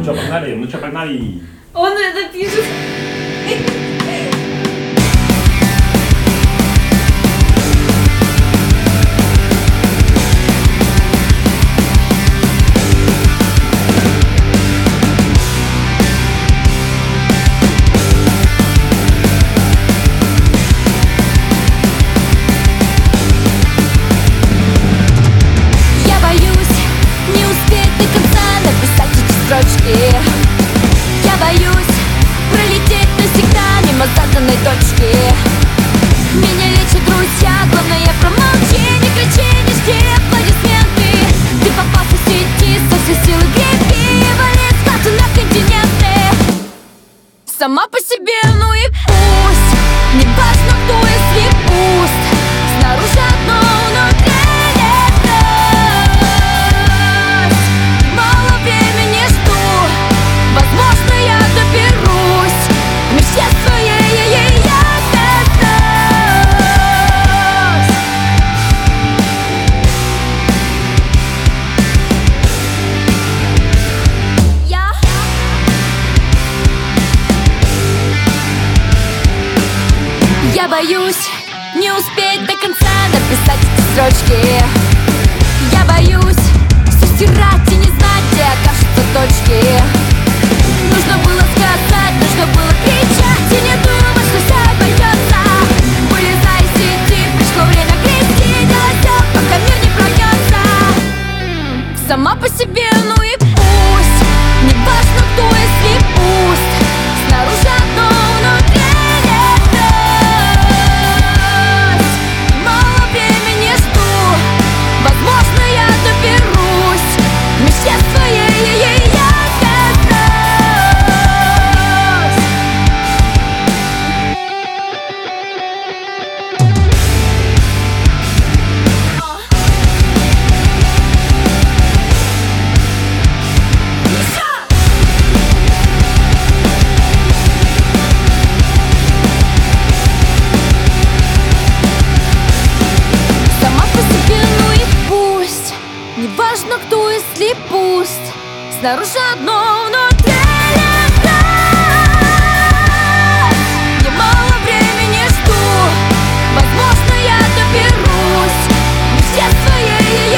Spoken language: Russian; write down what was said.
что, погнали? Ну что, погнали? Он это пишет. Я боюсь пролететь навсегда мимо заданной точки. Меня лечат друзья, главное промолчи, не кричи, не жди аплодисменты. Ты попался в сети, со всей силы греби, вали скаты на континенты. Сама по себе, ну и пусть, не важно кто, если пуст. Снаружи одно, внутри возможно, я доберусь к мечте своей, я Я боюсь не успеть до конца написать эти строчки. Я боюсь все стирать и не знать, где окажутся точки. Нужно было сказать, нужно было кричать и не думать, что все обойдется. Вылезай из сети, пришло время грести, делай все, пока мир не прогнется. Сама по себе, ну и пусть, не важно кто, если пуст. Снаружи одно, внутри летать. Мало времени жду, возможно я доберусь к мечте своей, я неважно кто, если пуст. Снаружи одно, внутри летать. Немало времени жду, возможно я доберусь к мечте своей.